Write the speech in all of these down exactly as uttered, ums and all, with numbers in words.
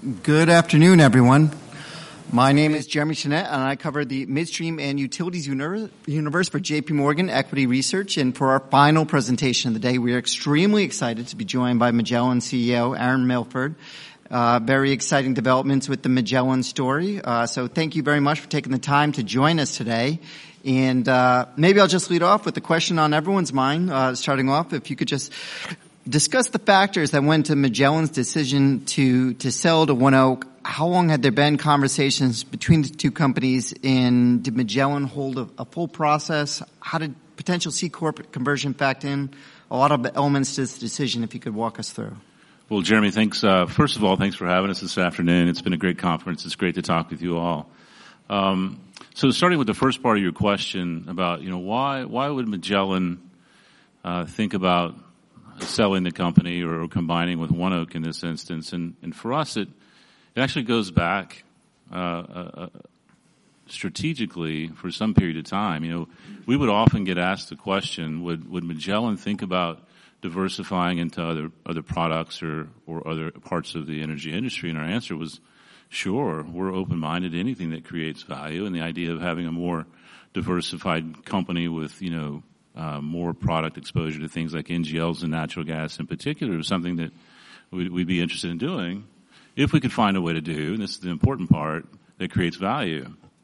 Good afternoon, everyone. My name is Jeremy Chenette, and I cover the midstream and utilities universe for J P Morgan Equity Research. And for our final presentation of the day, we are extremely excited to be joined by Magellan C E O Aaron Milford. Uh, very exciting developments with the Magellan story. Uh, so thank you very much for taking the time to join us today. And uh, maybe I'll just lead off with the question on everyone's mind, uh, starting off. If you could just discuss the factors that went to Magellan's decision to to sell to ONEOK. How long had there been conversations between the two companies, and did Magellan hold a, a full process? How did potential C Corp conversion factor in? A lot of elements to this decision, if you could walk us through. Well, Jeremy, thanks. Uh, first of all, thanks for having us this afternoon. It's been a great conference. It's great to talk with you all. Um, so starting with the first part of your question about, you know, why why would Magellan uh, think about selling the company or combining with ONEOK in this instance? And, and for us, it it actually goes back uh, uh, strategically for some period of time. You know, we would often get asked the question: Would would Magellan think about diversifying into other other products or or other parts of the energy industry? And our answer was, sure. We're open-minded to anything that creates value, and the idea of having a more diversified company with, you know, Uh, more product exposure to things like N G Ls and natural gas in particular is something that we'd, we'd be interested in doing if we could find a way to do, and this is the important part, that creates value.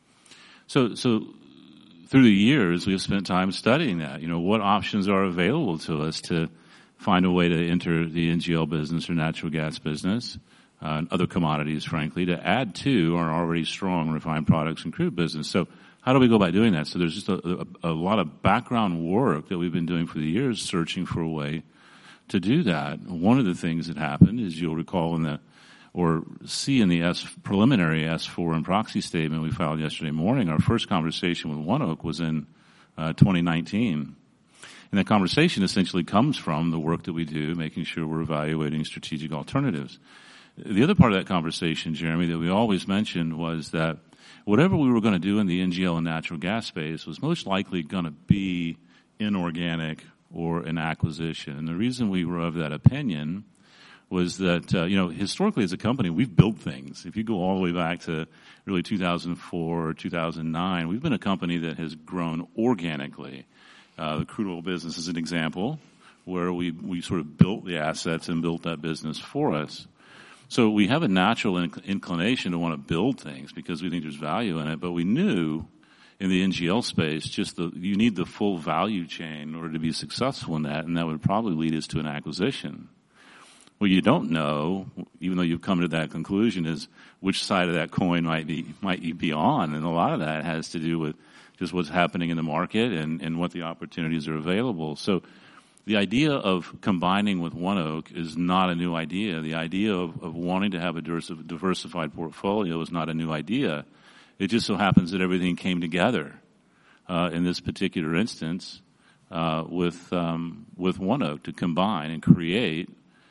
So, so through the years, we've spent time studying that. You know, what options are available to us to find a way to enter the N G L business or natural gas business, uh, and other commodities, frankly, to add to our already strong refined products and crude business. So how do we go about doing that? So there's just a, a, a lot of background work that we've been doing for the years, searching for a way to do that. One of the things that happened is, you'll recall in the, or see in the S, preliminary S four and proxy statement we filed yesterday morning, our first conversation with ONEOK was in uh, twenty nineteen. And that conversation essentially comes from the work that we do, making sure we're evaluating strategic alternatives. The other part of that conversation, Jeremy, that we always mentioned was that whatever we were going to do in the N G L and natural gas space was most likely going to be inorganic or an acquisition. And the reason we were of that opinion was that, uh, you know, historically as a company, we've built things. If you go all the way back to really two thousand four or two thousand nine, we've been a company that has grown organically. Uh, the crude oil business is an example where we, we sort of built the assets and built that business for us. So we have a natural inc- inclination to want to build things because we think there's value in it, but we knew in the N G L space just the, you need the full value chain in order to be successful in that, and that would probably lead us to an acquisition. What you don't know, even though you've come to that conclusion, is which side of that coin might be might you be on, and a lot of that has to do with just what's happening in the market and, and what the opportunities are available. So the idea of combining with ONEOK is not a new idea. The idea of, of wanting to have a diversified portfolio is not a new idea. It just so happens that everything came together uh, in this particular instance uh, with um, with ONEOK to combine and create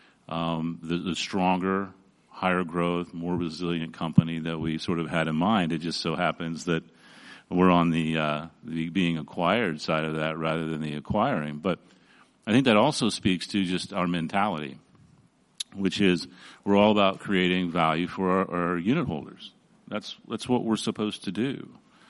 um, the, the stronger, higher growth, more resilient company that we sort of had in mind. It just so happens that we're on the, uh, the being acquired side of that rather than the acquiring. But I think that also speaks to just our mentality, which is we're all about creating value for our, our unit holders. That's that's what we're supposed to do.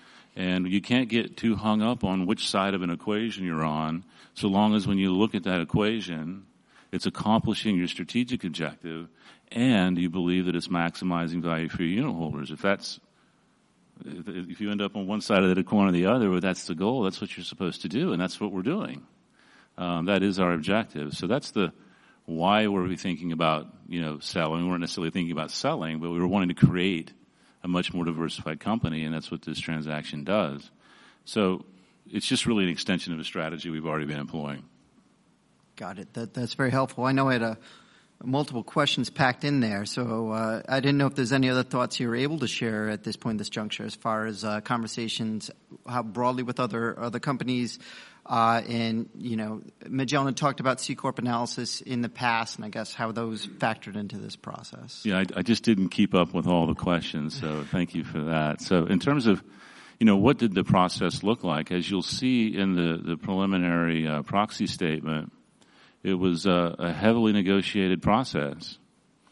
And you can't get too hung up on which side of an equation you're on, so long as when you look at that equation, it's accomplishing your strategic objective and you believe that it's maximizing value for your unit holders. If that's if you end up on one side of the coin or the other, well, that's the goal, that's what you're supposed to do, and that's what we're doing. Um, that is our objective. So that's the why were we thinking about, you know, selling. We weren't necessarily thinking about selling, but we were wanting to create a much more diversified company, and that's what this transaction does. So it's just really an extension of a strategy we've already been employing. Got it. That, that's very helpful. I know I had a, multiple questions packed in there, so uh, I didn't know if there's any other thoughts you were able to share at this point, this juncture, as far as uh, conversations, how broadly with other other companies. Uh, and, you know, Magellan had talked about C Corp analysis in the past, and I guess how those factored into this process. Yeah, I, I just didn't keep up with all the questions, so thank you for that. So in terms of, you know, what did the process look like? As you'll see in the, the preliminary uh, proxy statement, it was uh, a heavily negotiated process.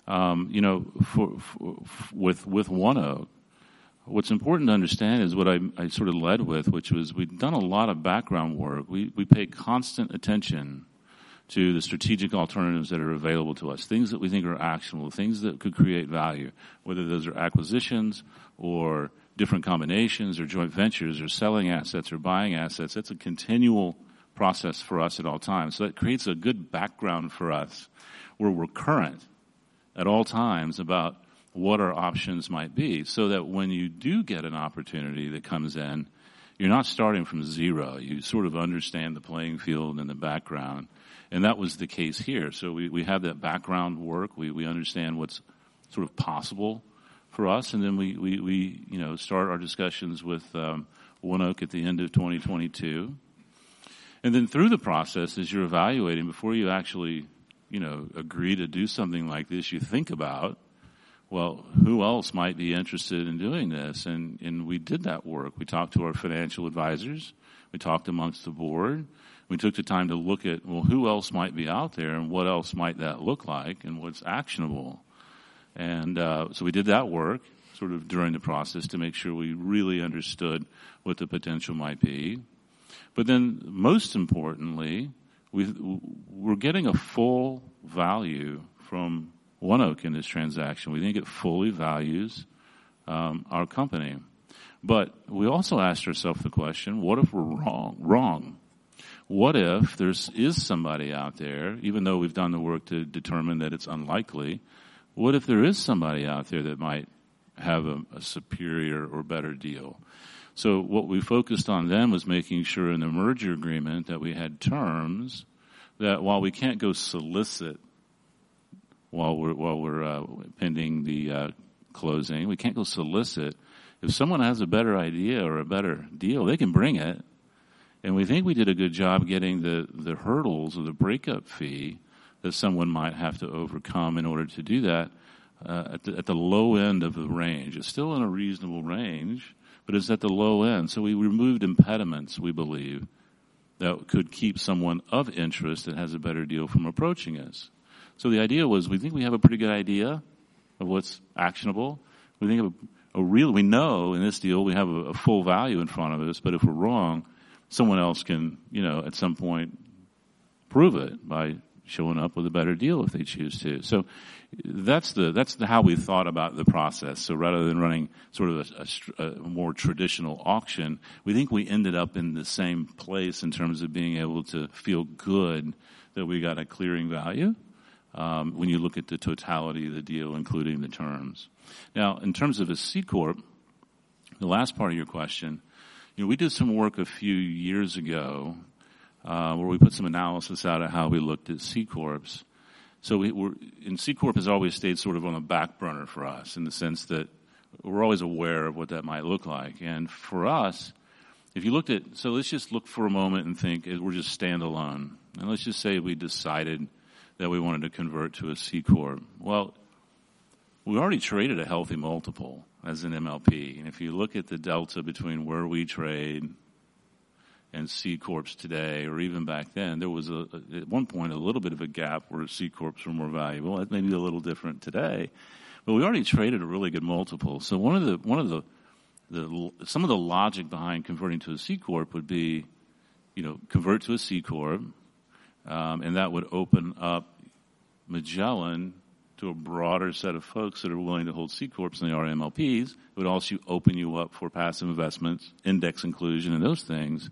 Um, you know, for, for, with with ONEOK, what's important to understand is what I, I sort of led with, which was we've done a lot of background work. We we pay constant attention to the strategic alternatives that are available to us, things that we think are actionable, things that could create value, whether those are acquisitions or different combinations or joint ventures or selling assets or buying assets. That's a continual process for us at all times. So that creates a good background for us where we're current at all times about what our options might be, so that when you do get an opportunity that comes in, you're not starting from zero. You sort of understand the playing field and the background. And that was the case here. So we, we have that background work. We, we understand what's sort of possible for us. And then we, we, we you know, start our discussions with um, ONEOK at the end of twenty twenty-two. And then through the process, as you're evaluating, before you actually, you know, agree to do something like this, you think about, well, who else might be interested in doing this? And, and we did that work. We talked to our financial advisors. We talked amongst the board. We took the time to look at, well, who else might be out there and what else might that look like and what's actionable. And uh, so we did that work sort of during the process to make sure we really understood what the potential might be. But then most importantly, we, we're getting a full value from ONEOK in this transaction. We think it fully values um, our company. But we also asked ourselves the question, what if we're wrong? Wrong. What if there is somebody out there, even though we've done the work to determine that it's unlikely, what if there is somebody out there that might have a, a superior or better deal? So what we focused on then was making sure in the merger agreement that we had terms that while we can't go solicit while we're, while we're uh, pending the uh, closing, we can't go solicit. If someone has a better idea or a better deal, they can bring it. And we think we did a good job getting the, the hurdles of the breakup fee that someone might have to overcome in order to do that uh, at, the, at the low end of the range. It's still in a reasonable range, but it's at the low end. So we removed impediments, we believe, that could keep someone of interest that has a better deal from approaching us. So the idea was we think we have a pretty good idea of what's actionable. We think of a, a real, we know in this deal we have a, a full value in front of us, but if we're wrong, someone else can, you know, at some point prove it by showing up with a better deal if they choose to. So that's the that's the how we thought about the process. So rather than running sort of a, a, a more traditional auction, we think we ended up in the same place in terms of being able to feel good that we got a clearing value um, when you look at the totality of the deal, including the terms. Now, in terms of a C Corp, the last part of your question, you know, we did some work a few years ago uh, where we put some analysis out of how we looked at C Corps. So we were, and C Corp has always stayed sort of on the back burner for us in the sense that we're always aware of what that might look like. And for us, if you looked at, so let's just look for a moment and think we're just standalone. And let's just say we decided that we wanted to convert to a C Corp. Well, we already traded a healthy multiple as an M L P. And if you look at the delta between where we trade and C Corps today, or even back then, there was a, at one point a little bit of a gap where C Corps were more valuable. That may be a little different today, but we already traded a really good multiple. So one of the one of the, the some of the logic behind converting to a C Corp would be, you know, convert to a C Corp, um, and that would open up Magellan to a broader set of folks that are willing to hold C Corps than they are M L Ps. It would also open you up for passive investments, index inclusion, and those things.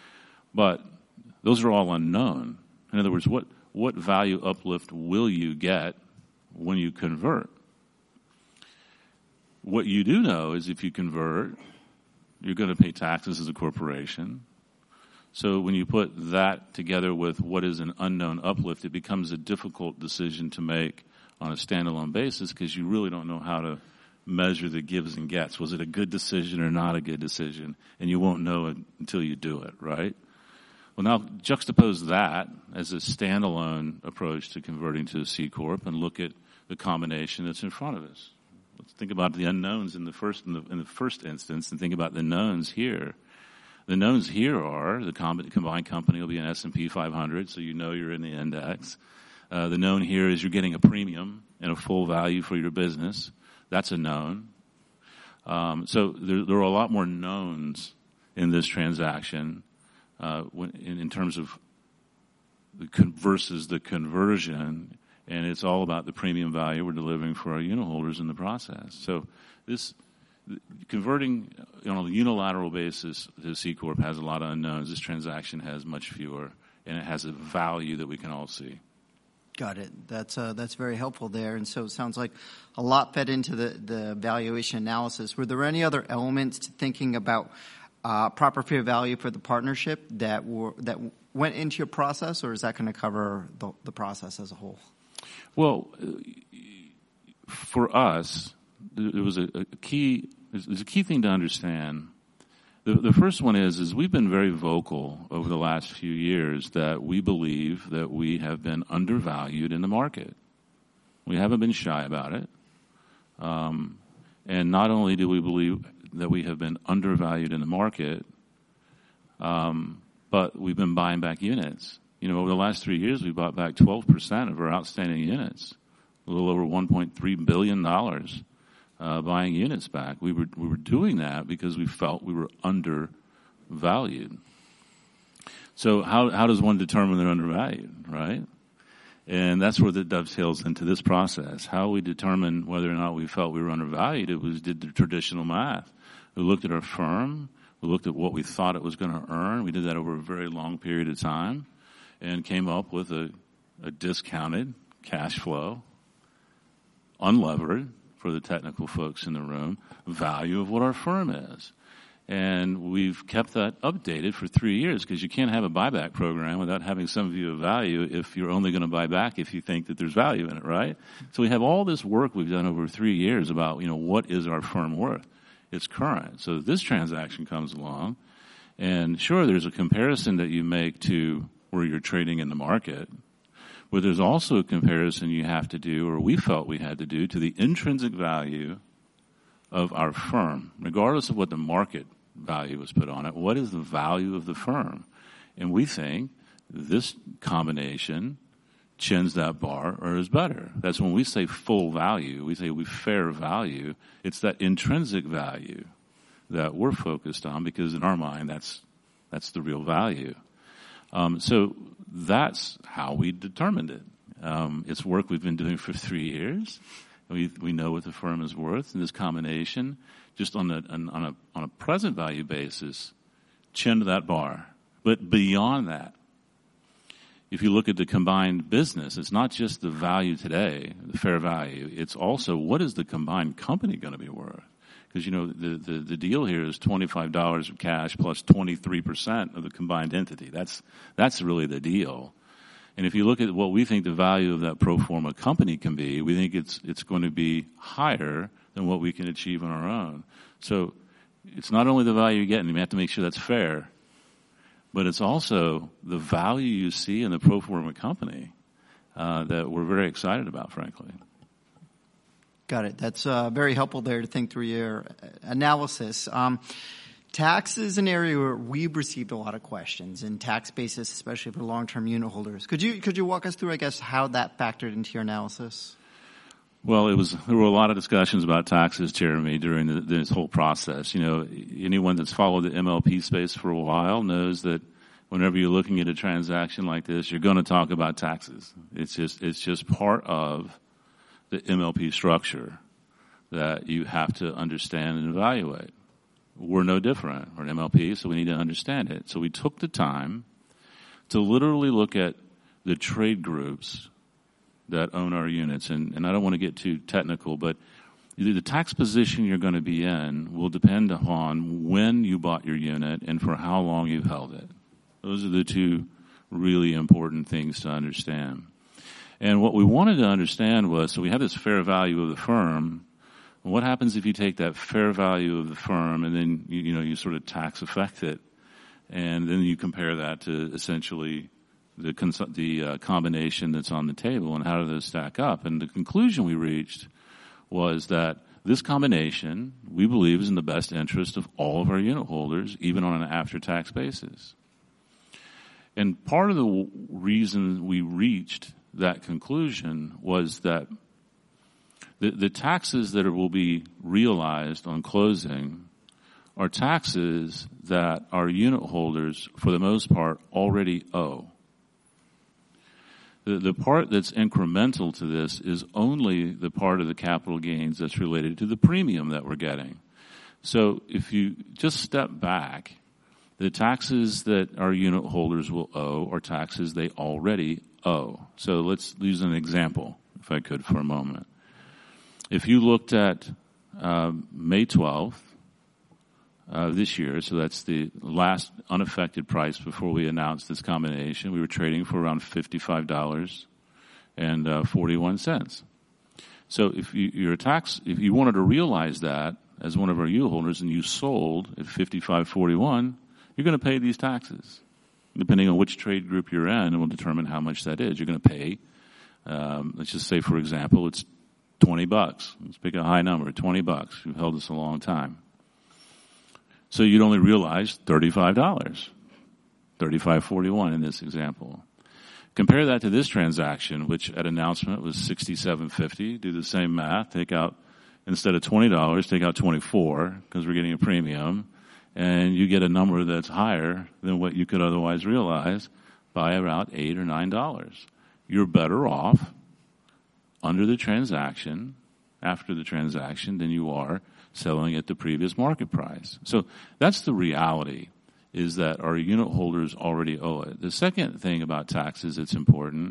But those are all unknown. In other words, what, what value uplift will you get when you convert? What you do know is if you convert, you're going to pay taxes as a corporation. So when you put that together with what is an unknown uplift, it becomes a difficult decision to make on a standalone basis because you really don't know how to measure the gives and gets. Was it a good decision or not a good decision? And you won't know it until you do it, right? Well, now juxtapose that as a standalone approach to converting to a C Corp and look at the combination that's in front of us. Let's think about the unknowns in the first in the, in the first instance and think about the knowns here. The knowns here are the combined company will be an S and P five hundred, so you know you're in the index. Uh, the known here is you're getting a premium and a full value for your business. That's a known. Um, so there, there are a lot more knowns in this transaction uh, when, in, in terms of the con- versus the conversion, and it's all about the premium value we're delivering for our unit holders in the process. So this converting on a unilateral basis to C Corp has a lot of unknowns. This transaction has much fewer, and it has a value that we can all see. Got it. That's uh, that's very helpful there. And so it sounds like a lot fed into the, the valuation analysis. Were there any other elements to thinking about uh, proper fair value for the partnership that were that went into your process, or is that going to cover the, the process as a whole? Well, for us, there was a, a key. There's a key thing to understand. The, the first one is, is we've been very vocal over the last few years that we believe that we have been undervalued in the market. We haven't been shy about it. Um, and not only do we believe that we have been undervalued in the market, um, but we've been buying back units. You know, over the last three years, we bought back twelve percent of our outstanding units, a little over one point three billion dollars. Uh, buying units back. We were we were doing that because we felt we were undervalued. So how how does one determine they're undervalued, right? And that's where that dovetails into this process. How we determine whether or not we felt we were undervalued, it was did the traditional math. We looked at our firm, we looked at what we thought it was going to earn. We did that over a very long period of time and came up with a, a discounted cash flow, unlevered, for the technical folks in the room, value of what our firm is. And we've kept that updated for three years because you can't have a buyback program without having some view of value if you're only going to buy back if you think that there's value in it, right? So we have all this work we've done over three years about, you know, what is our firm worth? It's current. So this transaction comes along, and sure, there's a comparison that you make to where you're trading in the market, but there's also a comparison you have to do, or we felt we had to do, to the intrinsic value of our firm, regardless of what the market value was put on it. What is the value of the firm? And we think this combination chins that bar or is better. That's when we say full value, we say we fair value. It's that intrinsic value that we're focused on because in our mind, that's that's the real value. Um, so that's how we determined it. Um, it's work we've been doing for three years. We we know what the firm is worth, and this combination, just on a on a on a present value basis, chinned that bar. But beyond that, if you look at the combined business, it's not just the value today, the fair value. It's also what is the combined company going to be worth? Because, you know, the, the, the deal here is twenty-five dollars of cash plus twenty-three percent of the combined entity. That's that's really the deal. And if you look at what we think the value of that pro forma company can be, we think it's it's going to be higher than what we can achieve on our own. So it's not only the value you get, and you have to make sure that's fair, but it's also the value you see in the pro forma company uh, that we're very excited about, frankly. Got it. That's uh, very helpful there to think through your analysis. Um, tax is an area where we've received a lot of questions, and tax basis, especially for long-term unit holders. Could you could you walk us through, I guess, how that factored into your analysis? Well, it was there were a lot of discussions about taxes, Jeremy, during the, this whole process. You know, anyone that's followed the M L P space for a while knows that whenever you're looking at a transaction like this, you're going to talk about taxes. It's just it's just part of the M L P structure that you have to understand and evaluate. We're no different. We're an M L P, so we need to understand it. So we took the time to literally look at the trade groups that own our units. And, and I don't want to get too technical, but the tax position you're going to be in will depend upon when you bought your unit and for how long you've held it. Those are the two really important things to understand. And what we wanted to understand was, so we have this fair value of the firm. What happens if you take that fair value of the firm and then, you, you know, you sort of tax affect it, and then you compare that to essentially the, cons- the uh, combination that's on the table, and how do those stack up? And the conclusion we reached was that this combination, we believe, is in the best interest of all of our unit holders, even on an after-tax basis. And part of the reason we reached that conclusion was that the, the taxes that will be realized on closing are taxes that our unit holders, for the most part, already owe. The, the part that's incremental to this is only the part of the capital gains that's related to the premium that we're getting. So if you just step back, the taxes that our unit holders will owe are taxes they already owe. So let's use an example, if I could, for a moment. If you looked at uh, May twelfth, Uh, this year, so that's the last unaffected price before we announced this combination. We were trading for around fifty-five dollars and forty-one cents. So if you, you're a tax, if you wanted to realize that as one of our unit holders and you sold at fifty-five forty-one, you're going to pay these taxes. Depending on which trade group you're in, it will determine how much that is. You're going to pay, um, let's just say, for example, it's twenty bucks. Let's pick a high number, twenty bucks. You've held this a long time. So you'd only realize thirty-five dollars, thirty-five forty-one in this example. Compare that to this transaction, which at announcement was sixty-seven fifty. Do the same math. Take out, instead of twenty dollars, take out twenty-four because we're getting a premium, and you get a number that's higher than what you could otherwise realize by around eight or nine dollars. You're better off under the transaction, after the transaction, than you are selling at the previous market price. So that's the reality, is that our unit holders already owe it. The second thing about taxes that's important,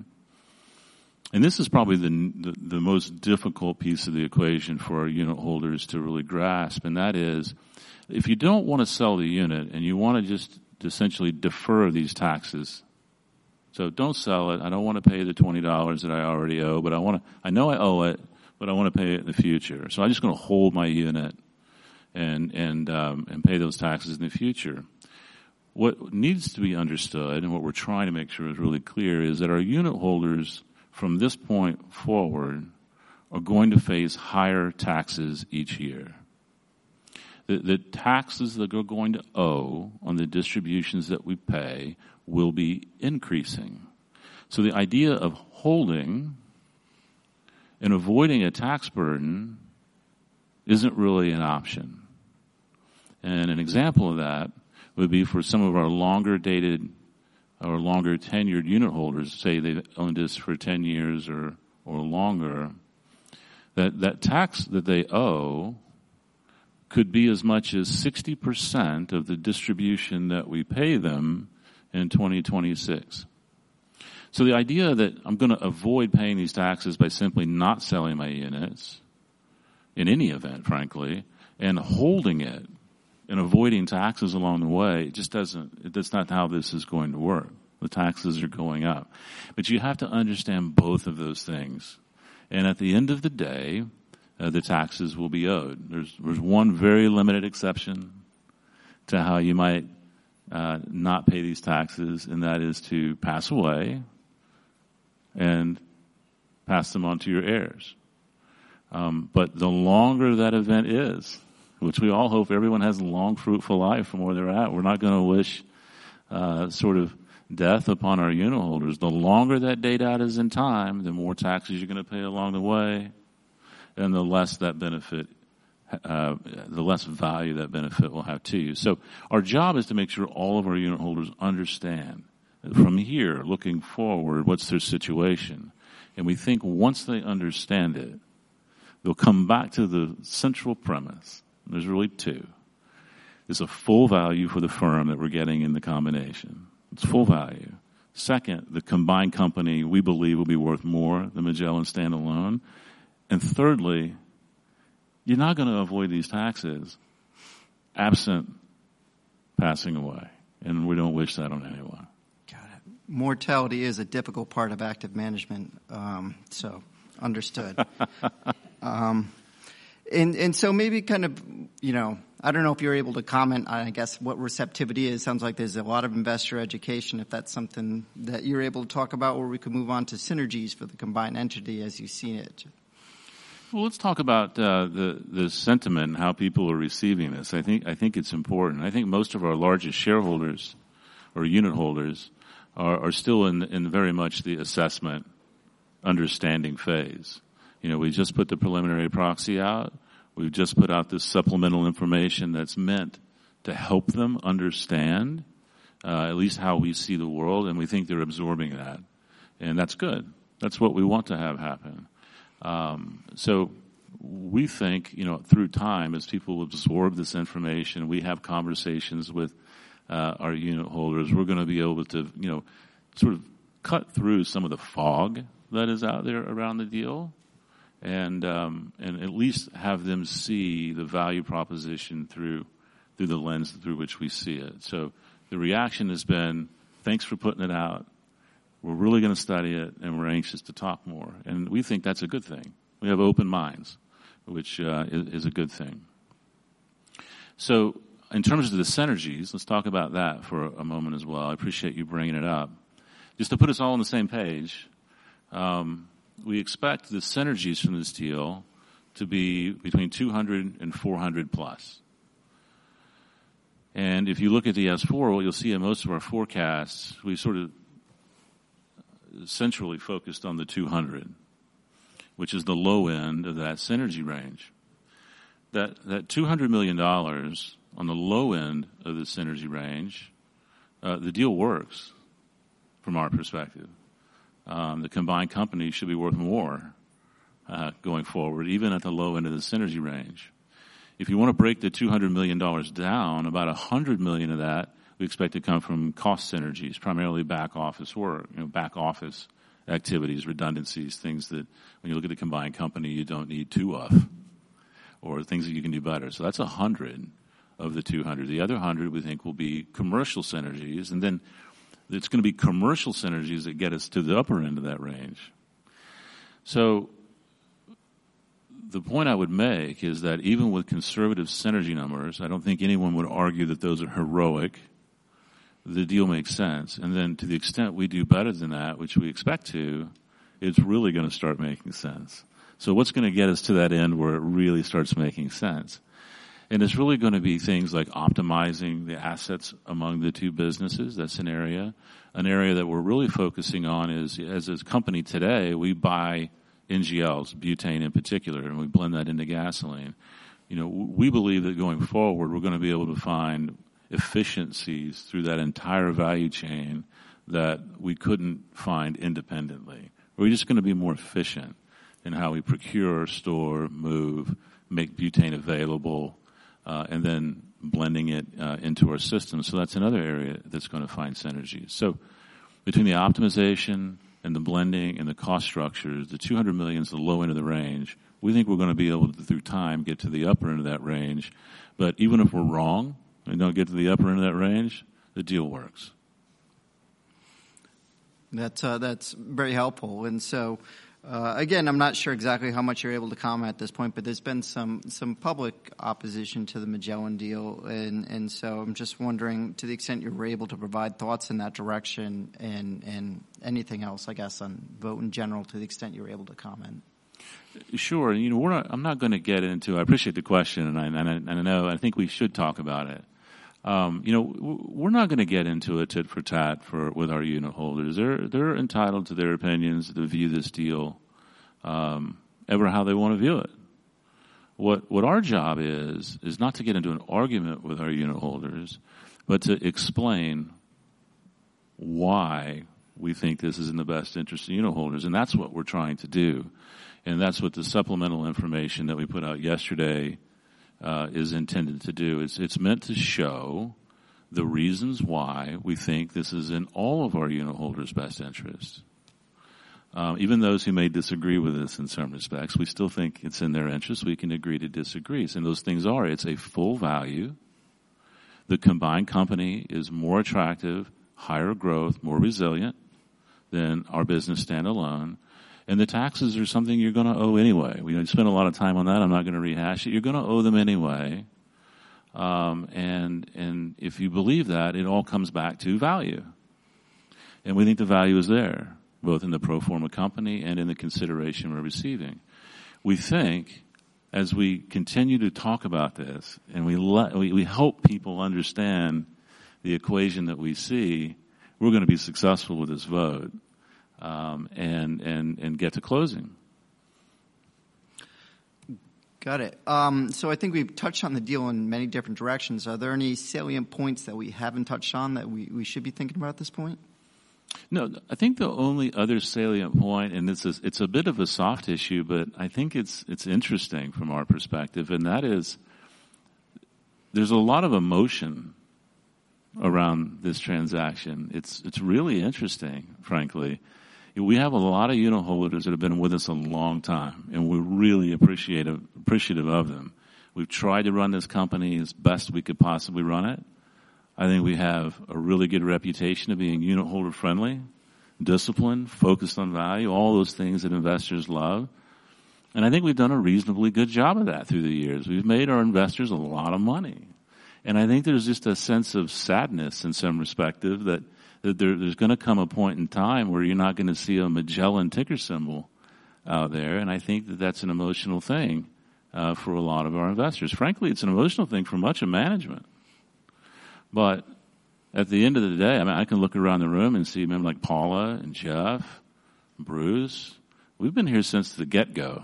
and this is probably the, the, the most difficult piece of the equation for our unit holders to really grasp, and that is, if you don't want to sell the unit and you want to just essentially defer these taxes, so don't sell it, I don't want to pay the twenty dollars that I already owe, but I want to, I know I owe it, but I want to pay it in the future. So I'm just going to hold my unit and and um, and pay those taxes in the future. What needs to be understood, and what we're trying to make sure is really clear, is that our unit holders from this point forward are going to face higher taxes each year. The, the taxes that we're going to owe on the distributions that we pay will be increasing. So the idea of holding and avoiding a tax burden isn't really an option. And an example of that would be for some of our longer dated or longer tenured unit holders, say they've owned this for ten years or, or longer, that, that tax that they owe could be as much as sixty percent of the distribution that we pay them in twenty twenty-six. So the idea that I'm going to avoid paying these taxes by simply not selling my units, in any event, frankly, and holding it and avoiding taxes along the way, it just doesn't, that's not how this is going to work. The taxes are going up. But you have to understand both of those things. And at the end of the day, uh, the taxes will be owed. There's, there's one very limited exception to how you might uh, not pay these taxes, and that is to pass away and pass them on to your heirs. Um, but the longer that event is, which we all hope everyone has a long, fruitful life from where they're at, we're not going to wish uh, sort of death upon our unit holders. The longer that date out is in time, the more taxes you're going to pay along the way, and the less that benefit, uh, the less value that benefit will have to you. So our job is to make sure all of our unit holders understand from here, looking forward, what's their situation. And we think once they understand it, they'll come back to the central premise. There's really two. It's a full value for the firm that we're getting in the combination. It's full value. Second, the combined company, we believe, will be worth more than Magellan standalone. And thirdly, you're not going to avoid these taxes absent passing away. And we don't wish that on anyone. Got it. Mortality is a difficult part of active management, um, so understood. um, and, and so maybe kind of, you know, I don't know if you're able to comment on, I guess, what receptivity is. Sounds like there's a lot of investor education, if that's something that you're able to talk about, or we could move on to synergies for the combined entity as you've seen it. Well, let's talk about uh, the the sentiment and how people are receiving this. I think I think it's important. I think most of our largest shareholders or unit holders are, are still in in very much the assessment understanding phase. You know, we just put the preliminary proxy out. We've just put out this supplemental information that's meant to help them understand uh, at least how we see the world, and we think they're absorbing that. And that's good. That's what we want to have happen. Um, so we think, you know, through time, as people absorb this information, we have conversations with uh, our unit holders, we're going to be able to, you know, sort of cut through some of the fog that is out there around the deal, and um, and at least have them see the value proposition through through the lens through which we see it. So the reaction has been, thanks for putting it out. We're really going to study it, and we're anxious to talk more. And we think that's a good thing. We have open minds, which uh, is, is a good thing. So in terms of the synergies, let's talk about that for a moment as well. I appreciate you bringing it up. Just to put us all on the same page, um, we expect the synergies from this deal to be between two hundred and four hundred plus. And if you look at the S four, what you'll see in most of our forecasts, we sort of centrally focused on the two hundred, which is the low end of that synergy range. That that two hundred million dollars on the low end of the synergy range, uh, the deal works from our perspective. Um, the combined company should be worth more uh, going forward, even at the low end of the synergy range. If you want to break the two hundred million dollars down, about one hundred million dollars of that we expect to come from cost synergies, primarily back office work, you know, back office activities, redundancies, things that when you look at the combined company you don't need two of, or things that you can do better. So that's one hundred of the two hundred. The other one hundred we think will be commercial synergies, and then it's going to be commercial synergies that get us to the upper end of that range. So the point I would make is that even with conservative synergy numbers, I don't think anyone would argue that those are heroic. The deal makes sense. And then to the extent we do better than that, which we expect to, it's really going to start making sense. So what's going to get us to that end where it really starts making sense? And it's really going to be things like optimizing the assets among the two businesses. That's an area. An area that we're really focusing on is, as a company today, we buy N G Ls, butane in particular, and we blend that into gasoline. You know, we believe that going forward, we're going to be able to find efficiencies through that entire value chain that we couldn't find independently. We're just going to be more efficient in how we procure, store, move, make butane available, uh, and then blending it uh, into our system. So that's another area that's going to find synergies. So between the optimization and the blending and the cost structures, the two hundred million is the low end of the range. We think we're going to be able to, through time, get to the upper end of that range. But even if we're wrong and don't get to the upper end of that range, the deal works. That's uh, that's very helpful. And so, uh, again, I'm not sure exactly how much you're able to comment at this point, but there's been some some public opposition to the Magellan deal, and and so I'm just wondering, to the extent you were able to provide thoughts in that direction, and and anything else, I guess, on vote in general, to the extent you were able to comment. Sure. You know, we're not, I'm not going to get into. I appreciate the question, and I, and I, and I know I think we should talk about it. Um, you know, we're not going to get into a tit for tat for with our unit holders. They're they're entitled to their opinions, to view this deal um, ever how they want to view it. What what our job is is not to get into an argument with our unit holders, but to explain why we think this is in the best interest of unit holders, and that's what we're trying to do, and that's what the supplemental information that we put out yesterday Uh, is intended to do. It's, it's meant to show the reasons why we think this is in all of our unit holders' best interest. Um, even those who may disagree with us in some respects, we still think it's in their interest. We can agree to disagree. And those things are, it's a full value. The combined company is more attractive, higher growth, more resilient than our business standalone. And the taxes are something you're going to owe anyway. We spend a lot of time on that. I'm not going to rehash it. You're going to owe them anyway. Um, and and if you believe that, it all comes back to value. And we think the value is there, both in the pro forma company and in the consideration we're receiving. We think, as we continue to talk about this, and we let, we, we help people understand the equation that we see, we're going to be successful with this vote. um, and and and get to closing. Got it. Um, so I think we've touched on the deal in many different directions. Are there any salient points that we haven't touched on that we, we should be thinking about at this point? No, I think the only other salient point, and it's a, it's a bit of a soft issue, but I think it's it's interesting from our perspective, and that is there's a lot of emotion around this transaction. It's it's really interesting, frankly. We have a lot of unit holders that have been with us a long time, and we're really appreciative appreciative of them. We've tried to run this company as best we could possibly run it. I think we have a really good reputation of being unit holder friendly, disciplined, focused on value, all those things that investors love. And I think we've done a reasonably good job of that through the years. We've made our investors a lot of money. And I think there's just a sense of sadness in some perspective that, that there, there's going to come a point in time where you're not going to see a Magellan ticker symbol out there. And I think that that's an emotional thing uh, for a lot of our investors. Frankly, it's an emotional thing for much of management. But at the end of the day, I mean, I can look around the room and see men like Paula and Jeff, Bruce. We've been here since the get-go,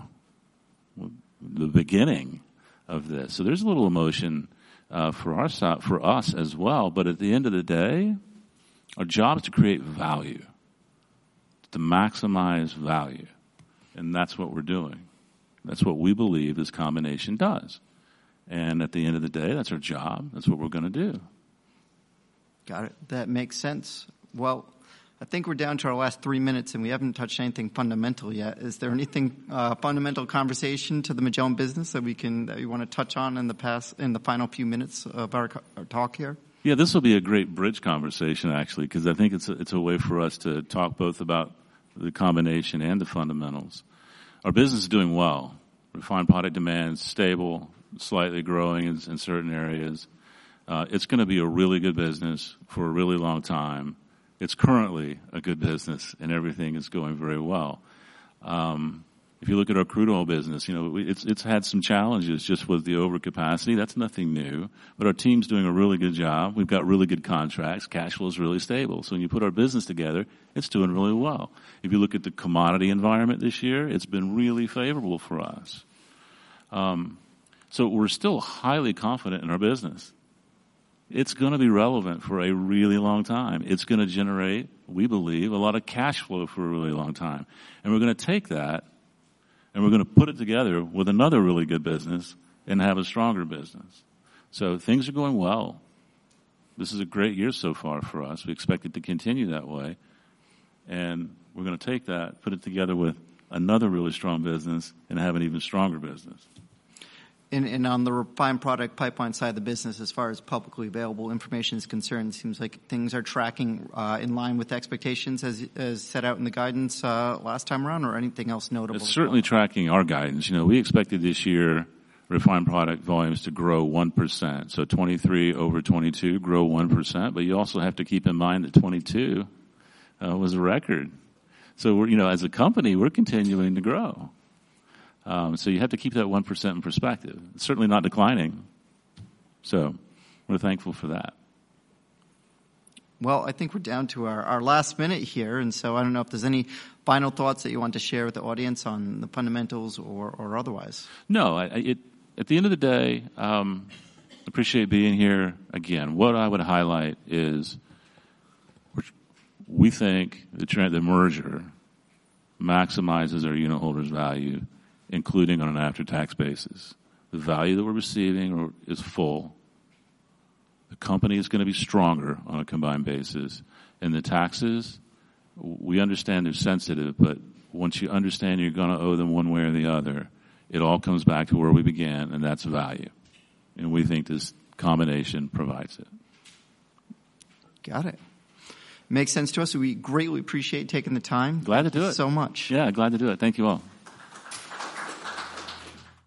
the beginning of this. So there's a little emotion uh, for our for us as well. But at the end of the day, our job is to create value, to maximize value, and that's what we're doing. That's what we believe this combination does. And at the end of the day, that's our job. That's what we're going to do. Got it. That makes sense. Well, I think we're down to our last three minutes, and we haven't touched anything fundamental yet. Is there anything uh, fundamental conversation to the Magellan business that we can that you want to touch on in the past in the final few minutes of our, our talk here? Yeah, this will be a great bridge conversation, actually, because I think it's a, it's a way for us to talk both about the combination and the fundamentals. Our business is doing well. Refined product demand is stable, slightly growing in, in certain areas. Uh, it's going to be a really good business for a really long time. It's currently a good business, and everything is going very well. Um, if you look at our crude oil business, you know, it's it's had some challenges just with the overcapacity. That's nothing new, but our team's doing a really good job. We've got really good contracts. Cash flow is really stable. So when you put our business together, it's doing really well. If you look at the commodity environment this year, it's been really favorable for us. Um, so we're still highly confident in our business. It's going to be relevant for a really long time. It's going to generate, we believe, a lot of cash flow for a really long time. And we're going to take that and we're going to put it together with another really good business and have a stronger business. So things are going well. This is a great year so far for us. We expect it to continue that way. And we're going to take that, put it together with another really strong business and have an even stronger business. And, and on the refined product pipeline side of the business, as far as publicly available information is concerned, it seems like things are tracking uh, in line with expectations as, as set out in the guidance uh, last time around, or anything else notable? It's certainly tracking our guidance. You know, we expected this year refined product volumes to grow one percent. So twenty-three over twenty-two, grow one percent. But you also have to keep in mind that twenty-two uh, was a record. So, we're, you know, as a company, we're continuing to grow. Um, so you have to keep that one percent in perspective. It's certainly not declining. So we're thankful for that. Well, I think we're down to our, our last minute here, and so I don't know if there's any final thoughts that you want to share with the audience on the fundamentals or, or otherwise. No, I, it, at the end of the day, um, appreciate being here. Again, what I would highlight is we think the, the merger maximizes our unit holders' value, including on an after-tax basis. The value that we're receiving is full. The company is going to be stronger on a combined basis. And the taxes, we understand they're sensitive, but once you understand you're going to owe them one way or the other, it all comes back to where we began, and that's value. And we think this combination provides it. Got it. Makes sense to us. We greatly appreciate taking the time. Glad to do Thank you it. so much. Yeah, glad to do it. Thank you all.